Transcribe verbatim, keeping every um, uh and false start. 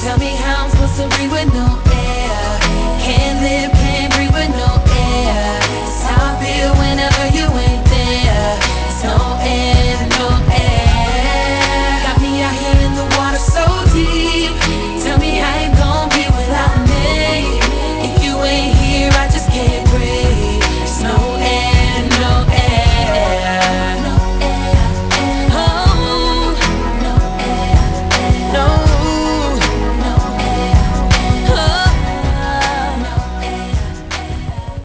Tell me how I'm supposed to breathe with no